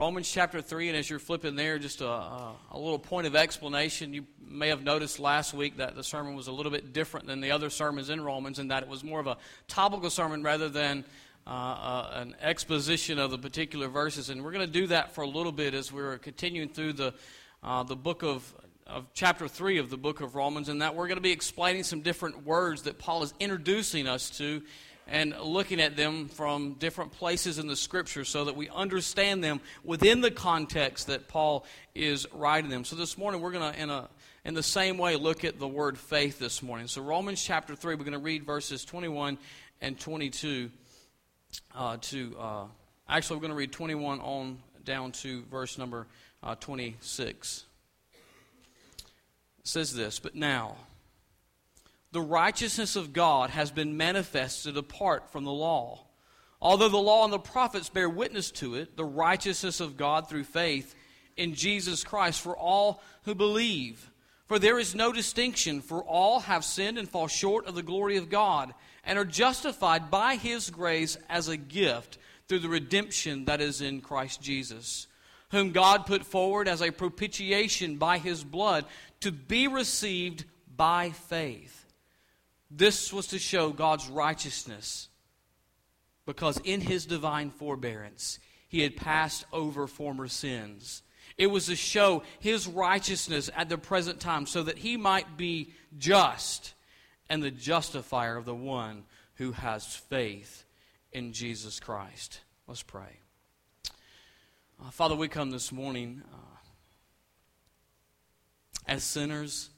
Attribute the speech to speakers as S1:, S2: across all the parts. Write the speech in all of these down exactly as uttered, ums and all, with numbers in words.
S1: Romans chapter three, and as you're flipping there, just a, a, a little point of explanation. You may have noticed last week that the sermon was a little bit different than the other sermons in Romans, in that it was more of a topical sermon rather than uh, uh, an exposition of the particular verses. And we're going to do that for a little bit as we're continuing through the uh, the book of, of chapter three of the book of Romans, and that we're going to be explaining some different words that Paul is introducing us to, and looking at them from different places in the Scripture so that we understand them within the context that Paul is writing them. So this morning we're going to, in a in the same way, look at the word faith this morning. So Romans chapter three, we're going to read verses twenty-one and twenty-two uh, to, uh, actually we're going to read twenty-one on down to verse number uh, twenty-six. It says this, "But now the righteousness of God has been manifested apart from the law. Although the law and the prophets bear witness to it, the righteousness of God through faith in Jesus Christ for all who believe. For there is no distinction, for all have sinned and fall short of the glory of God, and are justified by His grace as a gift through the redemption that is in Christ Jesus, whom God put forward as a propitiation by His blood to be received by faith. This was to show God's righteousness, because in His divine forbearance He had passed over former sins. It was to show His righteousness at the present time, so that He might be just and the justifier of the one who has faith in Jesus Christ." Let's pray. Uh, Father, we come this morning uh, as sinners,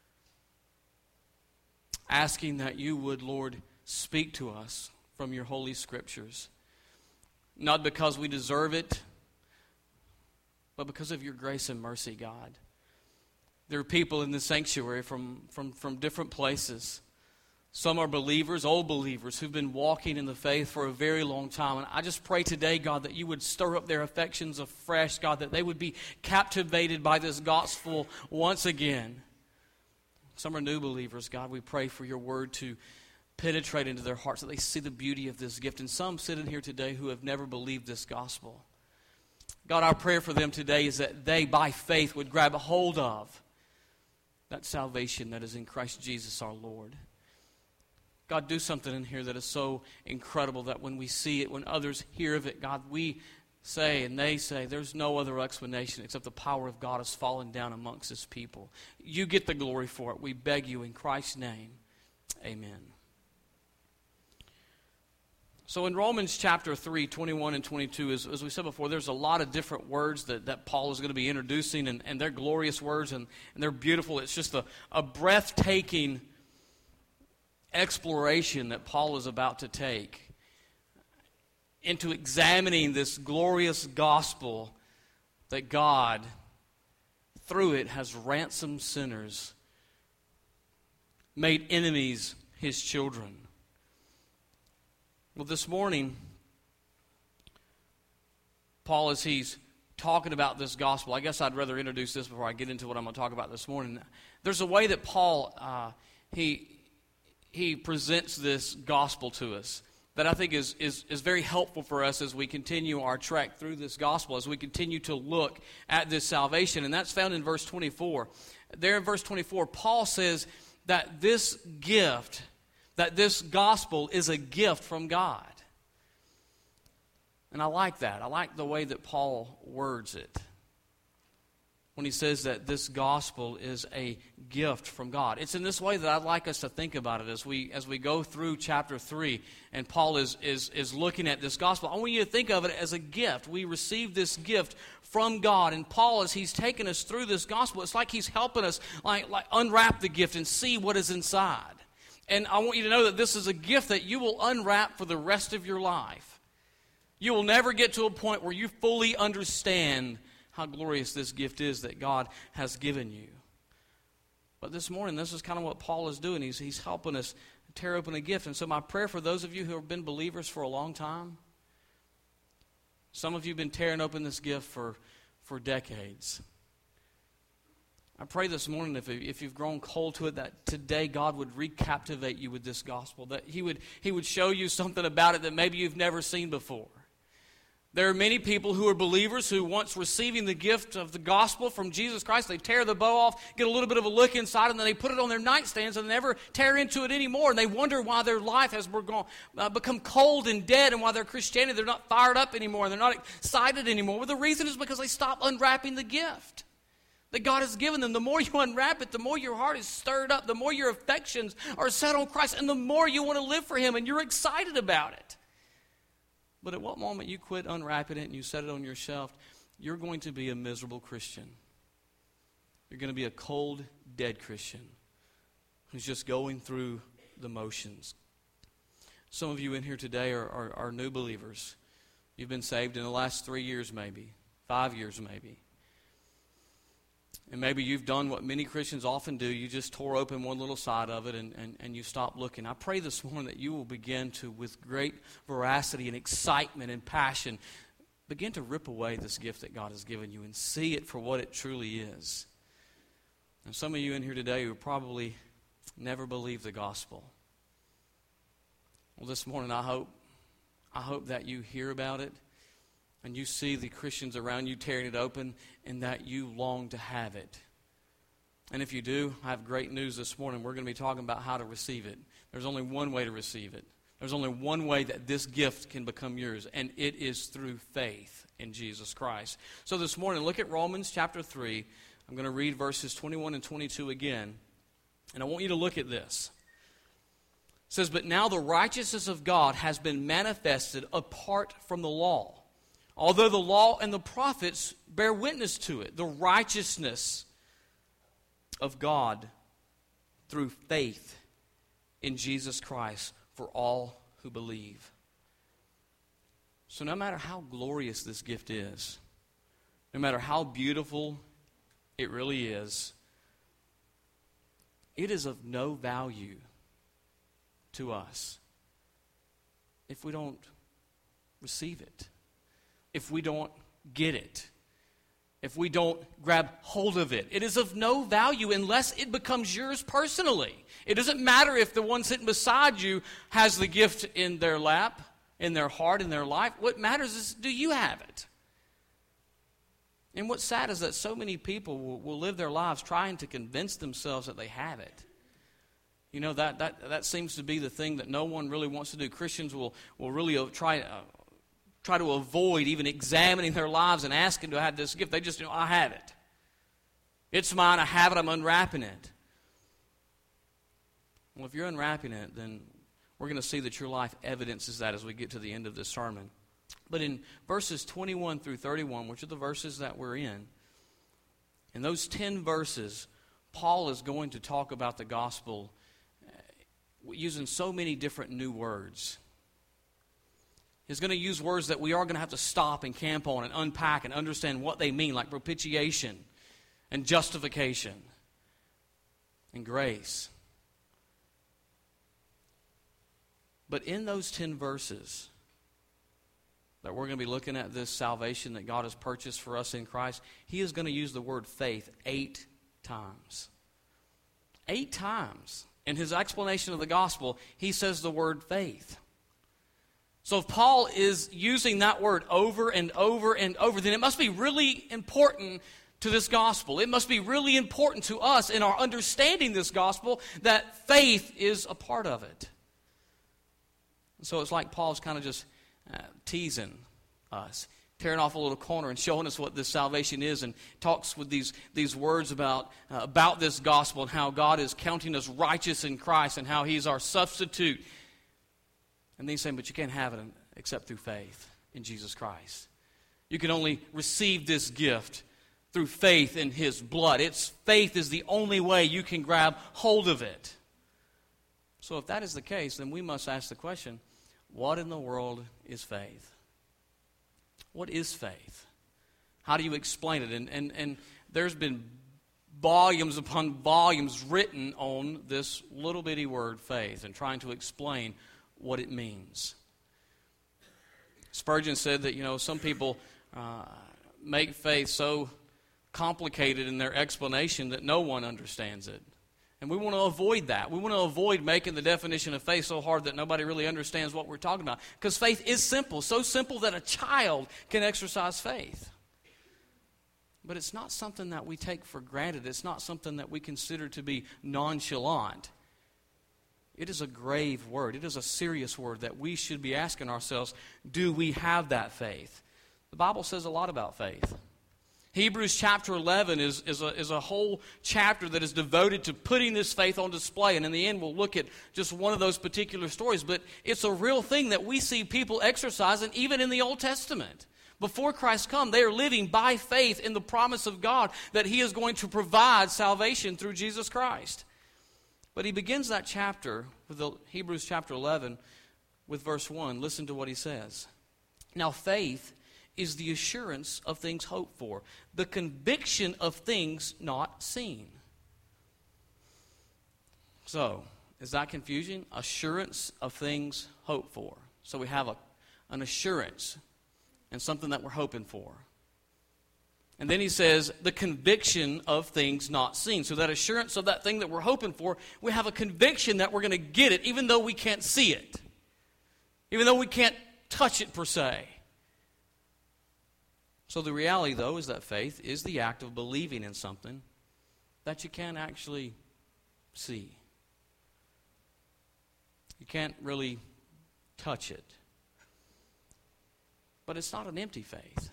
S1: asking that You would, Lord, speak to us from Your holy Scriptures. Not because we deserve it, but because of Your grace and mercy, God. There are people in the sanctuary from, from, from different places. Some are believers, old believers, who've been walking in the faith for a very long time. And I just pray today, God, that You would stir up their affections afresh, God, that they would be captivated by this gospel once again. Some are new believers, God. We pray for Your word to penetrate into their hearts, that they see the beauty of this gift. And some sit in here today who have never believed this gospel. God, our prayer for them today is that they, by faith, would grab a hold of that salvation that is in Christ Jesus our Lord. God, do something in here that is so incredible that when we see it, when others hear of it, God, we say and they say there's no other explanation except the power of God has fallen down amongst His people. You get the glory for it. We beg You in Christ's name. Amen. So in Romans chapter three, twenty-one and twenty-two, as, as we said before, there's a lot of different words that, that Paul is going to be introducing, and, and they're glorious words, and, and they're beautiful. It's just a, a breathtaking exploration that Paul is about to take into examining this glorious gospel that God, through it, has ransomed sinners, made enemies His children. Well, this morning, Paul, as he's talking about this gospel, I guess I'd rather introduce this before I get into what I'm going to talk about this morning. There's a way that Paul, uh, he he presents this gospel to us that I think is, is, is very helpful for us as we continue our trek through this gospel, as we continue to look at this salvation. And that's found in verse twenty-four. There in verse twenty-four, Paul says that this gift, that this gospel is a gift from God. And I like that. I like the way that Paul words it, when he says that this gospel is a gift from God. It's in this way that I'd like us to think about it as we as we go through chapter three, and Paul is, is, is looking at this gospel. I want you to think of it as a gift. We receive this gift from God, and Paul, as he's taking us through this gospel, it's like he's helping us like, like unwrap the gift and see what is inside. And I want you to know that this is a gift that you will unwrap for the rest of your life. You will never get to a point where you fully understand how glorious this gift is that God has given you. But this morning, this is kind of what Paul is doing. He's, he's helping us tear open a gift. And so my prayer for those of you who have been believers for a long time, some of you have been tearing open this gift for, for decades. I pray this morning, if, if you've grown cold to it, that today God would recaptivate you with this gospel, that He would, he would show you something about it that maybe you've never seen before. There are many people who are believers who, once receiving the gift of the gospel from Jesus Christ, they tear the bow off, get a little bit of a look inside, and then they put it on their nightstands and never tear into it anymore. And they wonder why their life has become cold and dead, and why their Christianity, they're not fired up anymore, and they're not excited anymore. Well, the reason is because they stopped unwrapping the gift that God has given them. The more you unwrap it, the more your heart is stirred up, the more your affections are set on Christ, and the more you want to live for Him, and you're excited about it. But at what moment you quit unwrapping it and you set it on your shelf, you're going to be a miserable Christian. You're going to be a cold, dead Christian who's just going through the motions. Some of you in here today are, are, are new believers. You've been saved in the last three years maybe, five years maybe. And maybe you've done what many Christians often do. You just tore open one little side of it and, and, and you stopped looking. I pray this morning that you will begin to, with great veracity and excitement and passion, begin to rip away this gift that God has given you and see it for what it truly is. And some of you in here today who probably never believed the gospel. Well, this morning I hope, I hope that you hear about it, and you see the Christians around you tearing it open, and that you long to have it. And if you do, I have great news this morning. We're going to be talking about how to receive it. There's only one way to receive it. There's only one way that this gift can become yours, and it is through faith in Jesus Christ. So this morning, look at Romans chapter three. I'm going to read verses twenty-one and twenty-two again, and I want you to look at this. It says, "But now the righteousness of God has been manifested apart from the law. Although the law and the prophets bear witness to it, the righteousness of God through faith in Jesus Christ for all who believe." So no matter how glorious this gift is, no matter how beautiful it really is, it is of no value to us if we don't receive it. If we don't get it, if we don't grab hold of it. It is of no value unless it becomes yours personally. It doesn't matter if the one sitting beside you has the gift in their lap, in their heart, in their life. What matters is, do you have it? And what's sad is that so many people will, will live their lives trying to convince themselves that they have it. You know, that, that, that seems to be the thing that no one really wants to do. Christians will, will really try uh, try to avoid even examining their lives and asking, do I have this gift? They just, you know, I have it. It's mine, I have it, I'm unwrapping it. Well, if you're unwrapping it, then we're going to see that your life evidences that as we get to the end of this sermon. But in verses twenty-one through thirty-one, which are the verses that we're in, in those ten verses, Paul is going to talk about the gospel using so many different new words. He's going to use words that we are going to have to stop and camp on and unpack and understand what they mean, like propitiation and justification and grace. But in those ten verses that we're going to be looking at, this salvation that God has purchased for us in Christ, he is going to use the word faith eight times. Eight times. In his explanation of the gospel, he says the word faith. So if Paul is using that word over and over and over, then it must be really important to this gospel. It must be really important to us in our understanding this gospel that faith is a part of it. So it's like Paul's kind of just uh, teasing us, tearing off a little corner and showing us what this salvation is, and talks with these, these words about, uh, about this gospel and how God is counting us righteous in Christ and how he's our substitute. And then he's saying, but you can't have it except through faith in Jesus Christ. You can only receive this gift through faith in his blood. It's faith is the only way you can grab hold of it. So if that is the case, then we must ask the question, what in the world is faith? What is faith? How do you explain it? And, and, and there's been volumes upon volumes written on this little bitty word faith and trying to explain what it means. Spurgeon said that, you know, some people uh, make faith so complicated in their explanation that no one understands it. And we want to avoid that. We want to avoid making the definition of faith so hard that nobody really understands what we're talking about. Because faith is simple, so simple that a child can exercise faith. But it's not something that we take for granted. It's not something that we consider to be nonchalant. It is a grave word. It is a serious word that we should be asking ourselves, do we have that faith? The Bible says a lot about faith. Hebrews chapter eleven is, is, a, is a whole chapter that is devoted to putting this faith on display. And in the end, we'll look at just one of those particular stories. But it's a real thing that we see people exercising even in the Old Testament. Before Christ come, they are living by faith in the promise of God that He is going to provide salvation through Jesus Christ. But he begins that chapter, with the Hebrews chapter eleven, with verse one. Listen to what he says. Now faith is the assurance of things hoped for, the conviction of things not seen. So, is that confusing? Assurance of things hoped for. So we have a, an assurance and something that we're hoping for. And then he says, the conviction of things not seen. So that assurance of that thing that we're hoping for, we have a conviction that we're going to get it, even though we can't see it. Even though we can't touch it per se. So the reality, though, is that faith is the act of believing in something that you can't actually see. You can't really touch it. But it's not an empty faith.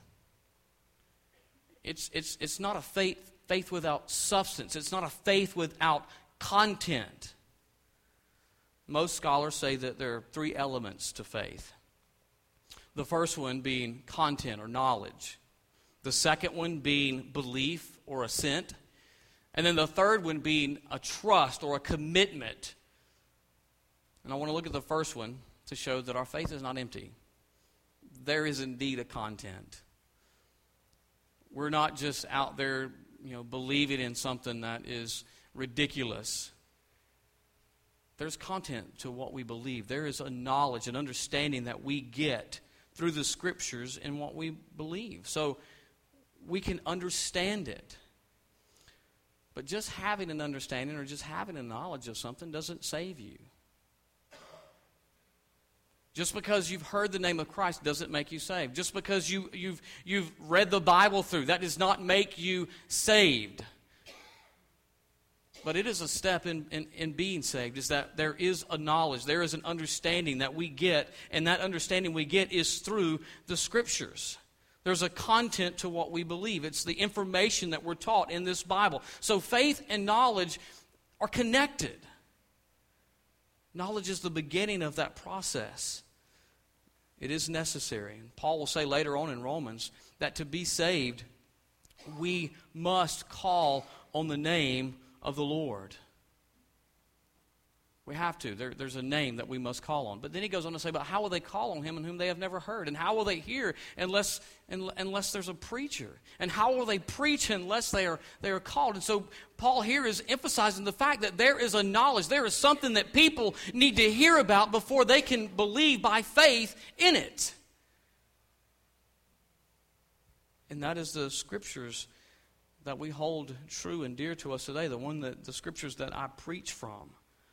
S1: It's, it's, it's not a faith, faith without substance. It's not a faith without content. Most scholars say that there are three elements to faith. The first one being content or knowledge. The second one being belief or assent. And then the third one being a trust or a commitment. And I want to look at the first one to show that our faith is not empty. There is indeed a content. We're not just out there, you know, believing in something that is ridiculous. There's content to what we believe. There is a knowledge, an understanding that we get through the Scriptures in what we believe. So we can understand it. But just having an understanding or just having a knowledge of something doesn't save you. Just because you've heard the name of Christ doesn't make you saved. Just because you, you've, you've read the Bible through, that does not make you saved. But it is a step in, in, in being saved, is that there is a knowledge, there is an understanding that we get, and that understanding we get is through the Scriptures. There's a content to what we believe. It's the information that we're taught in this Bible. So faith and knowledge are connected. Knowledge is the beginning of that process. It is necessary. And Paul will say later on in Romans that to be saved, we must call on the name of the Lord. We have to. There, there's a name that we must call on. But then he goes on to say, but how will they call on him in whom they have never heard? And how will they hear unless unless there's a preacher? And how will they preach unless they are, they are called? And so Paul here is emphasizing the fact that there is a knowledge, there is something that people need to hear about before they can believe by faith in it. And that is the Scriptures that we hold true and dear to us today, the one that the Scriptures that I preach from.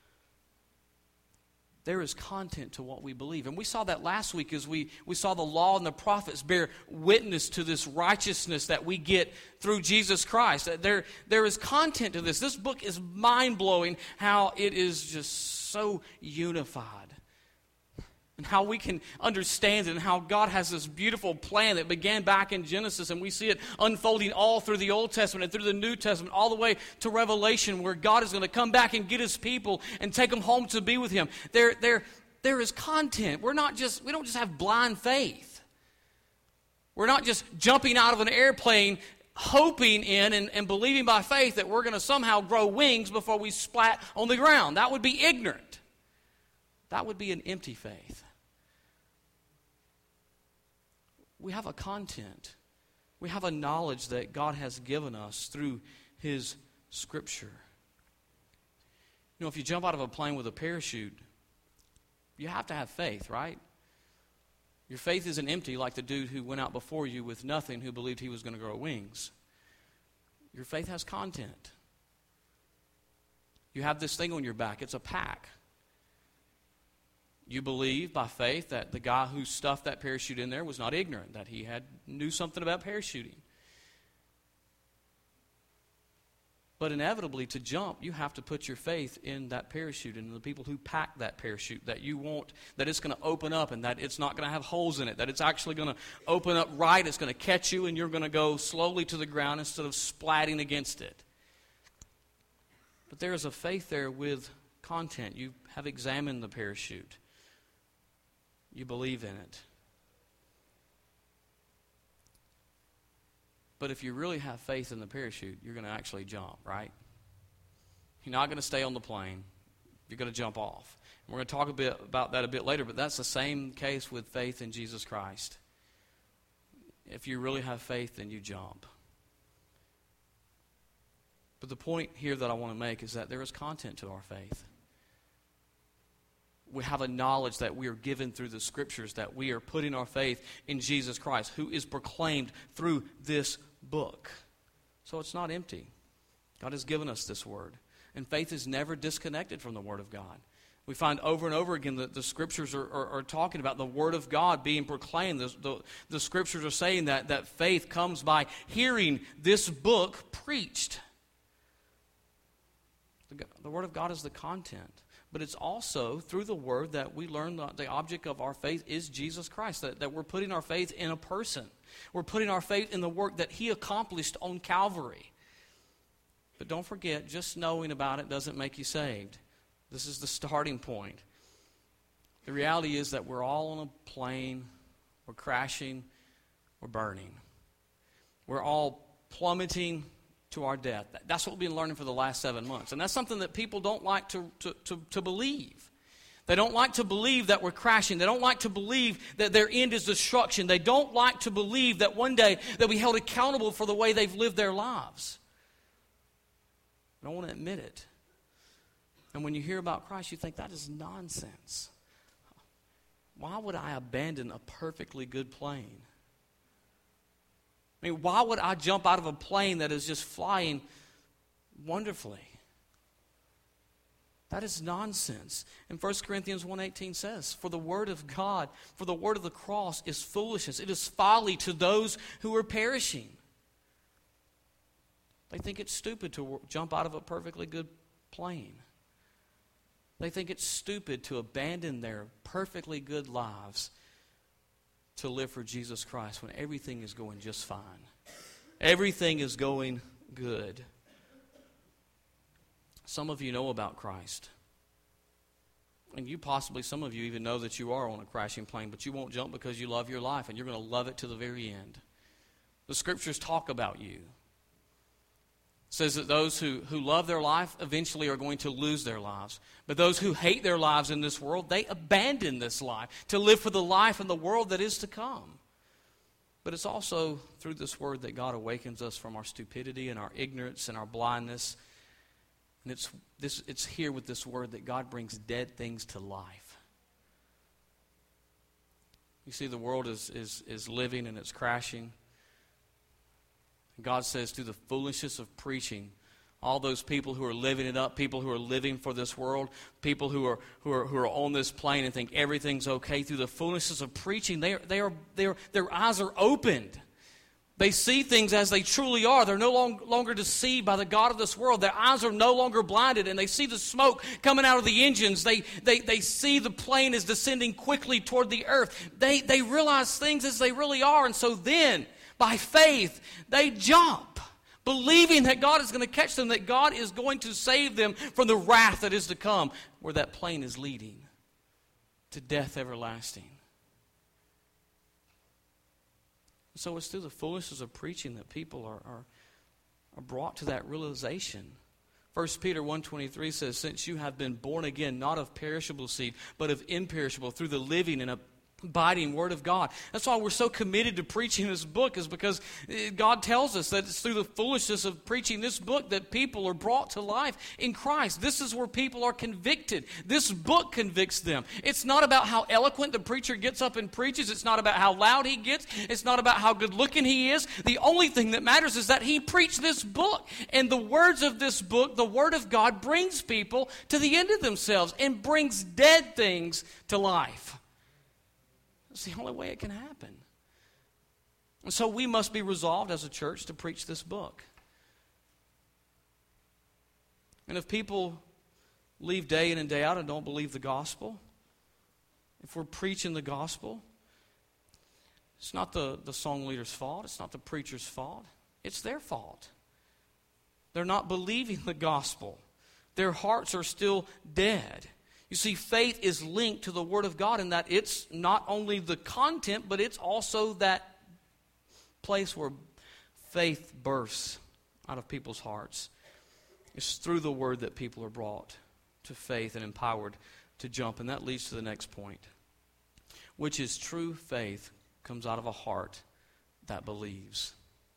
S1: There is content to what we believe. And we saw that last week as we, we saw the law and the prophets bear witness to this righteousness that we get through Jesus Christ. There, there is content to this. This book is mind-blowing how it is just so unified. And how we can understand it, and how God has this beautiful plan that began back in Genesis, and we see it unfolding all through the Old Testament and through the New Testament, all the way to Revelation, where God is going to come back and get His people and take them home to be with Him. There, there, there is content. We're not just, we don't just have blind faith. We're not just jumping out of an airplane, hoping in and, and believing by faith that we're going to somehow grow wings before we splat on the ground. That would be ignorant. That would be an empty faith. We have a content. We have a knowledge that God has given us through His Scripture. You know, if you jump out of a plane with a parachute, you have to have faith, right? Your faith isn't empty like the dude who went out before you with nothing who believed he was going to grow wings. Your faith has content. You have this thing on your back. It's a pack. You believe by faith that the guy who stuffed that parachute in there was not ignorant, that he had knew something about parachuting. But inevitably, to jump, you have to put your faith in that parachute and the people who pack that parachute, that you want, that it's going to open up and that it's not going to have holes in it, that it's actually going to open up right, it's going to catch you, and you're going to go slowly to the ground instead of splatting against it. But there is a faith there with content. You have examined the parachute. You believe in it. But if you really have faith in the parachute, you're going to actually jump, right? You're not going to stay on the plane. You're going to jump off. And we're going to talk a bit about that a bit later, but that's the same case with faith in Jesus Christ. If you really have faith, then you jump. But the point here that I want to make is that there is content to our faith. We have a knowledge that we are given through the Scriptures, that we are putting our faith in Jesus Christ, who is proclaimed through this book. So it's not empty. God has given us this Word. And faith is never disconnected from the Word of God. We find over and over again that the Scriptures are, are, are talking about the Word of God being proclaimed. The, the, the Scriptures are saying that, that faith comes by hearing this book preached. The, the Word of God is the content. But it's also through the Word that we learn that the object of our faith is Jesus Christ, that, that we're putting our faith in a person. We're putting our faith in the work that He accomplished on Calvary. But don't forget, just knowing about it doesn't make you saved. This is the starting point. The reality is that we're all on a plane, we're crashing, we're burning. We're all plummeting to our death. That's what we've been learning for the last seven months. And that's something that people don't like to, to, to, to believe. They don't like to believe that we're crashing. They don't like to believe that their end is destruction. They don't like to believe that one day they'll be held accountable for the way they've lived their lives. They don't want to admit it. And when you hear about Christ, you think that is nonsense. Why would I abandon a perfectly good plane? I mean, why would I jump out of a plane that is just flying wonderfully? That is nonsense. And First Corinthians one eighteen says, for the word of God, for the word of the cross is foolishness. It is folly to those who are perishing. They think it's stupid to jump out of a perfectly good plane. They think it's stupid to abandon their perfectly good lives to live for Jesus Christ when everything is going just fine. Everything is going good. Some of you know about Christ. And you possibly, some of you even know that you are on a crashing plane, but you won't jump because you love your life and you're going to love it to the very end. The Scriptures talk about you. It says that those who, who love their life eventually are going to lose their lives. But those who hate their lives in this world, they abandon this life to live for the life in the world that is to come. But it's also through this word that God awakens us from our stupidity and our ignorance and our blindness. And it's, this, it's here with this word that God brings dead things to life. You see, the world is, is, is living and it's crashing. God says through the foolishness of preaching, all those people who are living it up, people who are living for this world, people who are who are who are on this plane and think everything's okay, through the foolishness of preaching, they are, they are, they are, their eyes are opened. They see things as they truly are. They're no long, longer deceived by the God of this world. Their eyes are no longer blinded, and they see the smoke coming out of the engines. They they they see the plane is descending quickly toward the earth. They they realize things as they really are, and so then, by faith, they jump, believing that God is going to catch them, that God is going to save them from the wrath that is to come, where that plane is leading to death everlasting. So it's through the foolishness of preaching that people are, are, are brought to that realization. First Peter one twenty-three says, since you have been born again, not of perishable seed, but of imperishable, through the living and abiding Word of God. That's why we're so committed to preaching this book, is because God tells us that it's through the foolishness of preaching this book that people are brought to life in Christ. This is where people are convicted. This book convicts them. It's not about how eloquent the preacher gets up and preaches. It's not about how loud he gets. It's not about how good looking he is. The only thing that matters is that he preached this book. And the words of this book, the Word of God, brings people to the end of themselves and brings dead things to life. It's the only way it can happen. And so we must be resolved as a church to preach this book. And if people leave day in and day out and don't believe the gospel, if we're preaching the gospel, it's not the, the song leader's fault. It's not the preacher's fault. It's their fault. They're not believing the gospel. Their hearts are still dead. You see, faith is linked to the Word of God in that it's not only the content, but it's also that place where faith bursts out of people's hearts. It's through the Word that people are brought to faith and empowered to jump. And that leads to the next point, which is true faith comes out of a heart that believes.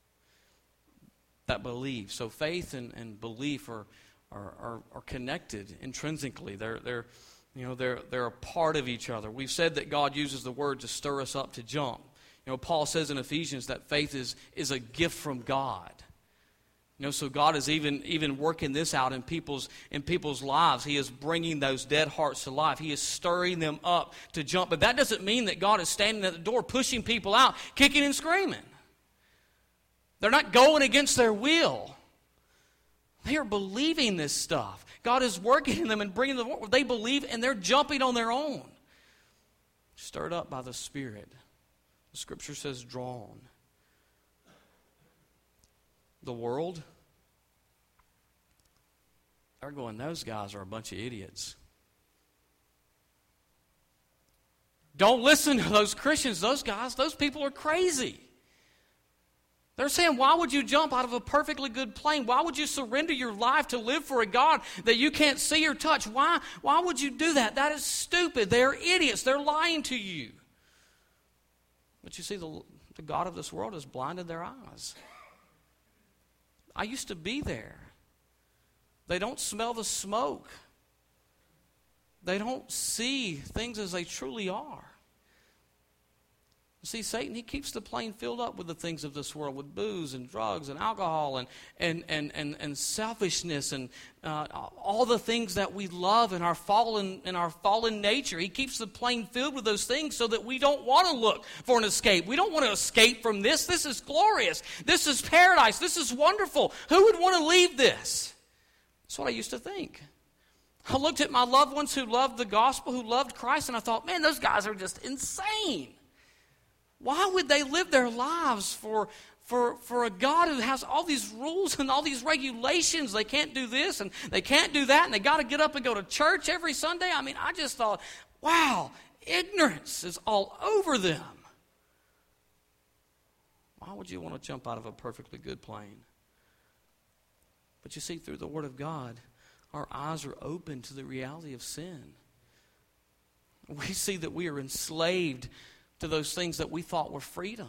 S1: That believes. So faith and, and belief are Are, are, are connected intrinsically. They're, they're, you know, they're, they're a part of each other. We've said that God uses the Word to stir us up to jump. You know, Paul says in Ephesians that faith is, is a gift from God. You know, so God is even, even working this out in people's, in people's lives. He is bringing those dead hearts to life. He is stirring them up to jump. But that doesn't mean that God is standing at the door pushing people out, kicking and screaming. They're not going against their will. They are believing this stuff. God is working in them and bringing them. They believe and they're jumping on their own. Stirred up by the Spirit. The Scripture says drawn. The world, they're going, those guys are a bunch of idiots. Don't listen to those Christians, those guys, those people are crazy. They're saying, why would you jump out of a perfectly good plane? Why would you surrender your life to live for a God that you can't see or touch? Why, why would you do that? That is stupid. They're idiots. They're lying to you. But you see, the, the God of this world has blinded their eyes. I used to be there. They don't smell the smoke. They don't see things as they truly are. See, Satan, he keeps the plane filled up with the things of this world, with booze and drugs and alcohol and and and and, and selfishness and uh, all the things that we love in our fallen in our fallen nature. He keeps the plane filled with those things so that we don't want to look for an escape. We don't want to escape from this. This is glorious. This is paradise. This is wonderful. Who would want to leave this? That's what I used to think. I looked at my loved ones who loved the gospel, who loved Christ, and I thought, man, those guys are just insane. Why would they live their lives for, for, for a God who has all these rules and all these regulations? They can't do this and they can't do that, and they got to get up and go to church every Sunday. I mean, I just thought, wow, ignorance is all over them. Why would you want to jump out of a perfectly good plane? But you see, through the Word of God, our eyes are open to the reality of sin. We see that we are enslaved to those things that we thought were freedom.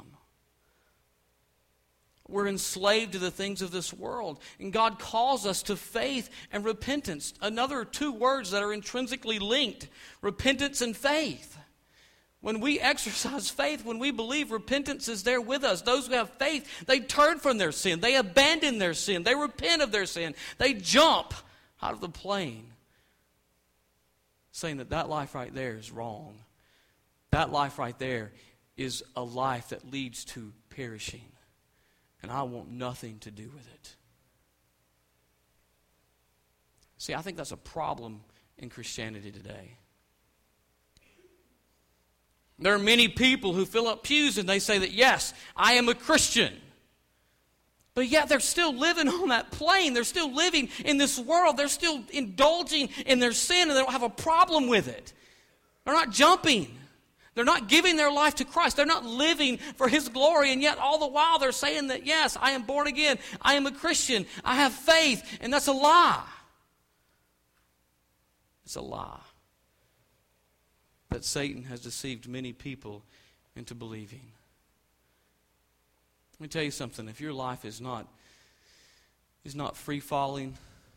S1: We're enslaved to the things of this world. And God calls us to faith and repentance. Another two words that are intrinsically linked. Repentance and faith. When we exercise faith, when we believe, repentance is there with us. Those who have faith, they turn from their sin. They abandon their sin. They repent of their sin. They jump out of the plane, saying that that life right there is wrong. That life right there is a life that leads to perishing. And I want nothing to do with it. See, I think that's a problem in Christianity today. There are many people who fill up pews and they say that, yes, I am a Christian. But yet they're still living on that plane. They're still living in this world. They're still indulging in their sin and they don't have a problem with it. They're not jumping. They're not giving their life to Christ. They're not living for His glory. And yet all the while they're saying that, yes, I am born again. I am a Christian. I have faith. And that's a lie. It's a lie. that Satan has deceived many people into believing. Let me tell you something. If your life is not, is not free-falling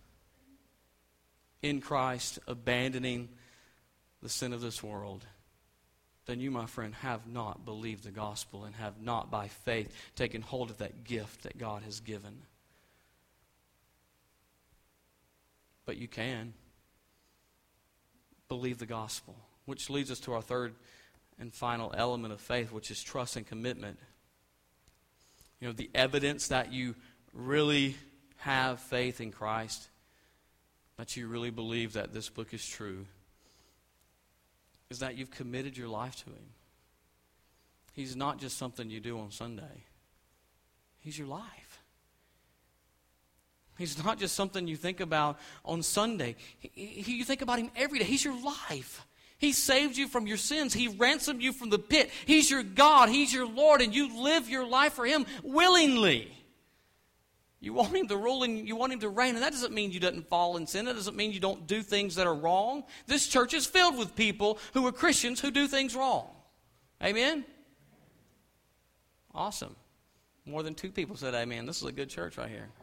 S1: in Christ, abandoning the sin of this world, then you, my friend, have not believed the gospel and have not, by faith, taken hold of that gift that God has given. But you can believe the gospel, which leads us to our third and final element of faith, which is trust and commitment. You know, the evidence that you really have faith in Christ, that you really believe that this book is true, is that you've committed your life to Him. He's not just something you do on Sunday. He's your life. He's not just something you think about on Sunday. He, he, you think about Him every day. He's your life. He saved you from your sins. He ransomed you from the pit. He's your God. He's your Lord, and you live your life for Him willingly. You want Him to rule and you want Him to reign, and that doesn't mean you don't fall in sin. That doesn't mean you don't do things that are wrong. This church is filled with people who are Christians who do things wrong. Amen? Awesome. More than two people said amen. This is a good church right here.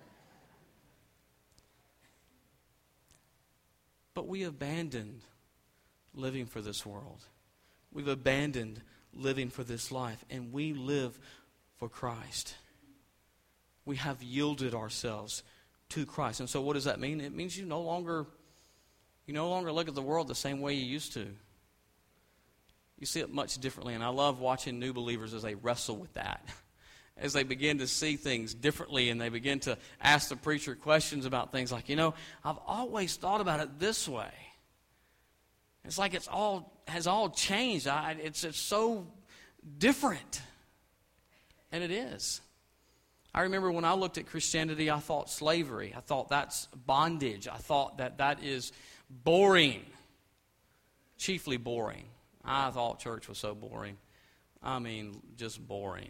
S1: But we abandoned living for this world. We've abandoned living for this life, and we live for Christ. We have yielded ourselves to Christ. And so what does that mean? It means you no longer you no longer look at the world the same way you used to. You see it much differently, and I love watching new believers as they wrestle with that. As they begin to see things differently, and they begin to ask the preacher questions about things like, you know, I've always thought about it this way. It's like it's all has all changed. I, it's, it's so different. And it is. I remember when I looked at Christianity, I thought slavery. I thought that's bondage. I thought that that is boring. Chiefly boring. I thought church was so boring. I mean, just boring.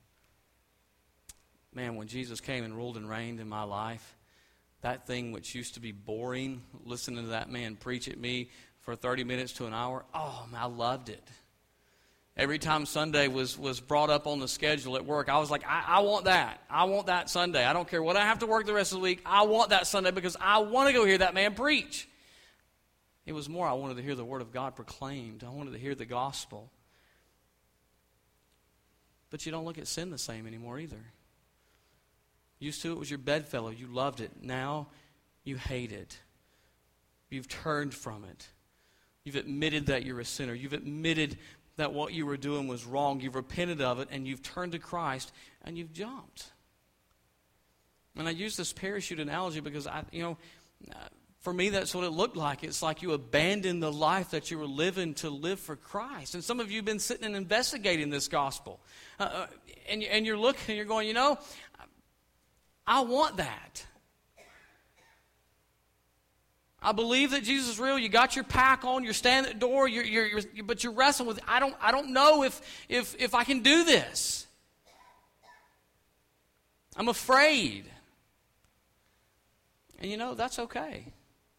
S1: Man, when Jesus came and ruled and reigned in my life, that thing which used to be boring, listening to that man preach at me for thirty minutes to an hour, oh, man, I loved it. Every time Sunday was, was brought up on the schedule at work, I was like, I, I want that. I want that Sunday. I don't care what I have to work the rest of the week. I want that Sunday because I want to go hear that man preach. It was more I wanted to hear the Word of God proclaimed. I wanted to hear the gospel. But you don't look at sin the same anymore either. Used to, it was your bedfellow. You loved it. Now you hate it. You've turned from it. You've admitted that you're a sinner. You've admitted that what you were doing was wrong. You've repented of it, and you've turned to Christ, and you've jumped. And I use this parachute analogy because, I, you know, for me, that's what it looked like. It's like you abandoned the life that you were living to live for Christ. And some of you have been sitting and investigating this gospel. Uh, and, and you're looking, and you're going, you know, I want that. I believe that Jesus is real. You got your pack on. You're standing at the door. You're, you're, you're, but you're wrestling with, I don't, I don't know if, if, if I can do this. I'm afraid. And you know, that's okay.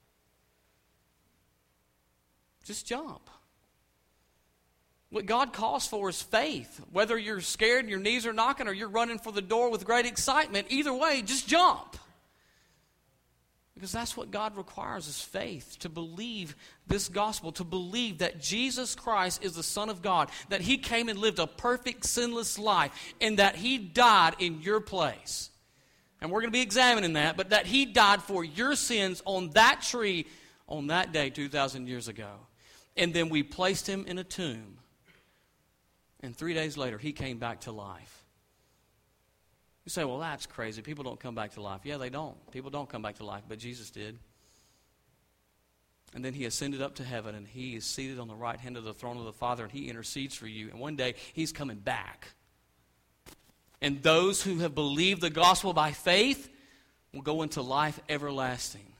S1: Just jump. What God calls for is faith. Whether you're scared and your knees are knocking or you're running for the door with great excitement, either way, just jump. Because that's what God requires is faith, to believe this gospel, to believe that Jesus Christ is the Son of God, that He came and lived a perfect, sinless life, and that He died in your place. And we're going to be examining that, but that He died for your sins on that tree on that day two thousand years ago. And then we placed Him in a tomb. And three days later, He came back to life. You say, well, that's crazy. People don't come back to life. Yeah, they don't. People don't come back to life, but Jesus did. And then He ascended up to heaven, and He is seated on the right hand of the throne of the Father, and He intercedes for you. And one day, He's coming back. And those who have believed the gospel by faith will go into life everlasting.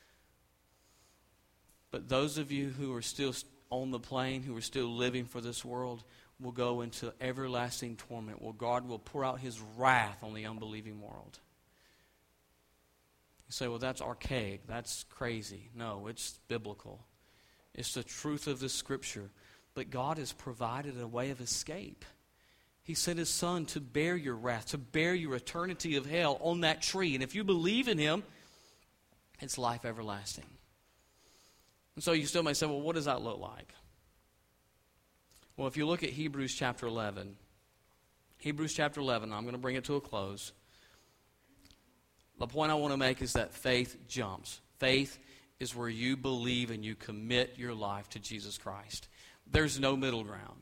S1: But those of you who are still on the plane, who are still living for this world, will go into everlasting torment, where God will pour out His wrath on the unbelieving world. You say, well, that's archaic. That's crazy. No, it's biblical. It's the truth of this Scripture But God has provided a way of escape. He sent His Son to bear your wrath, to bear your eternity of hell on that tree. And if you believe in Him, it's life everlasting. And so you still may say, well, what does that look like? Well, if you look at Hebrews chapter eleven, Hebrews chapter eleven, I'm going to bring it to a close. The point I want to make is that faith jumps. Faith is where you believe and you commit your life to Jesus Christ. There's no middle ground.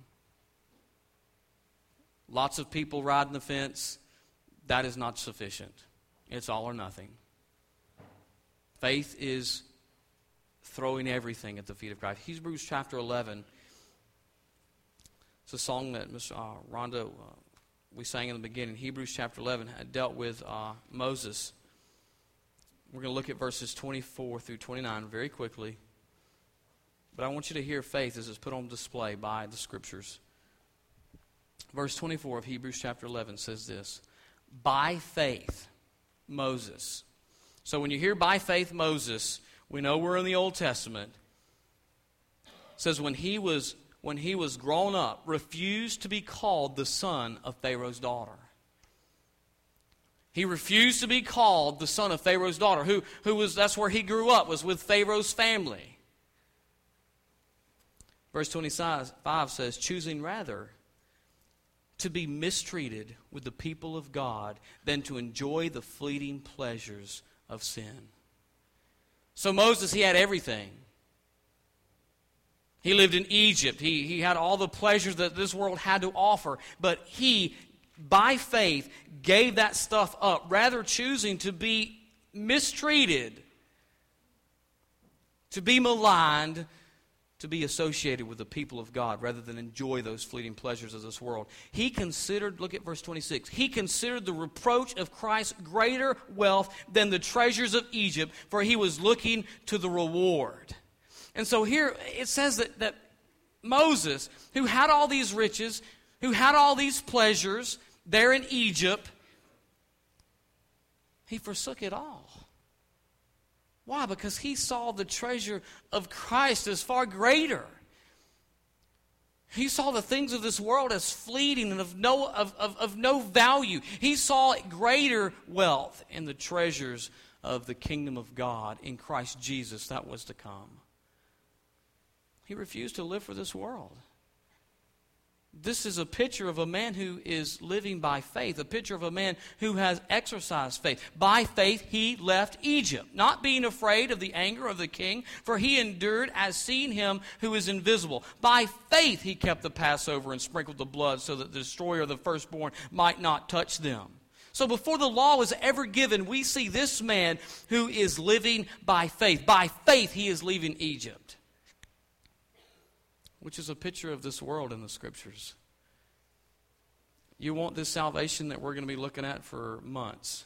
S1: Lots of people riding the fence. That is not sufficient. It's all or nothing. Faith is throwing everything at the feet of Christ. Hebrews chapter eleven. It's a song that Miss Uh, Rhonda, uh, we sang in the beginning. Hebrews chapter eleven had dealt with uh, Moses. We're going to look at verses twenty-four through twenty-nine very quickly. But I want you to hear faith as it's put on display by the Scriptures. Verse twenty-four of Hebrews chapter eleven says this: by faith, Moses. So when you hear by faith, Moses, we know we're in the Old Testament. It says when he was when he was grown up, refused to be called the son of Pharaoh's daughter. He refused to be called the son of Pharaoh's daughter, who, who was, that's where he grew up, was with Pharaoh's family. Verse twenty-five says, choosing rather to be mistreated with the people of God than to enjoy the fleeting pleasures of sin. So Moses, he had everything. He lived in Egypt. He, he had all the pleasures that this world had to offer. But he, by faith, gave that stuff up, rather choosing to be mistreated, to be maligned, to be associated with the people of God rather than enjoy those fleeting pleasures of this world. He considered, look at verse twenty-six, he considered the reproach of Christ greater wealth than the treasures of Egypt, for he was looking to the reward. And so here it says that, that Moses, who had all these riches, who had all these pleasures there in Egypt, he forsook it all. Why? Because he saw the treasure of Christ as far greater. He saw the things of this world as fleeting and of no, of, of, of no value. He saw greater wealth in the treasures of the kingdom of God in Christ Jesus that was to come. He refused to live for this world. This is a picture of a man who is living by faith, a picture of a man who has exercised faith. By faith, he left Egypt, not being afraid of the anger of the king, for he endured as seeing him who is invisible. By faith, he kept the Passover and sprinkled the blood so that the destroyer of the firstborn might not touch them. So before the law was ever given, we see this man who is living by faith. By faith, he is leaving Egypt, which is a picture of this world in the Scriptures. You want this salvation that we're going to be looking at for months,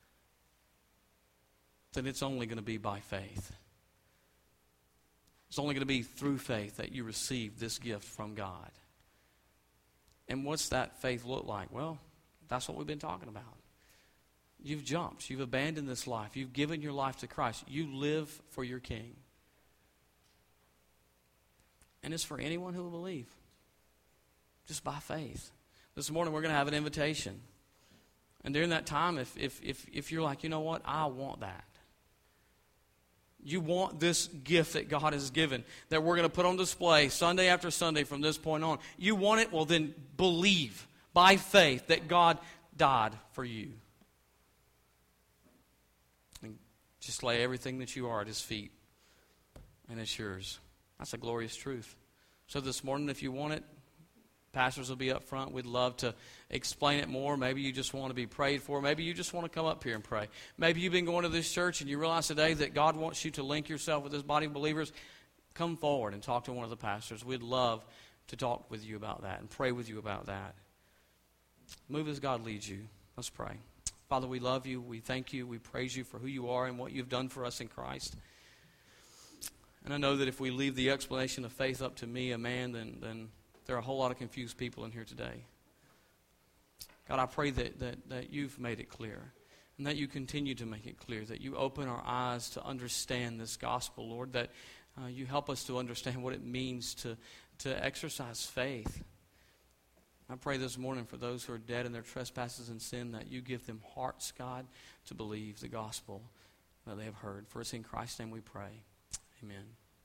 S1: then it's only going to be by faith. It's only going to be through faith that you receive this gift from God. And what's that faith look like? Well, that's what we've been talking about. You've jumped. You've abandoned this life. You've given your life to Christ. You live for your King. And it's for anyone who will believe. Just by faith. This morning we're going to have an invitation. And during that time, if, if, if, if you're like, you know what, I want that. You want this gift that God has given, that we're going to put on display Sunday after Sunday from this point on. You want it? Well, then believe by faith that God died for you. And just lay everything that you are at His feet. And it's yours. That's a glorious truth. So this morning, if you want it, pastors will be up front. We'd love to explain it more. Maybe you just want to be prayed for. Maybe you just want to come up here and pray. Maybe you've been going to this church and you realize today that God wants you to link yourself with this body of believers. Come forward and talk to one of the pastors. We'd love to talk with you about that and pray with you about that. Move as God leads you. Let's pray. Father, we love you. We thank you. We praise you for who you are and what you've done for us in Christ. And I know that if we leave the explanation of faith up to me, a man, then, then there are a whole lot of confused people in here today. God, I pray that, that, that you've made it clear and that you continue to make it clear, that you open our eyes to understand this gospel, Lord, that uh, you help us to understand what it means to, to exercise faith. I pray this morning for those who are dead in their trespasses and sin that you give them hearts, God, to believe the gospel that they have heard. For it's in Christ's name we pray. Amen.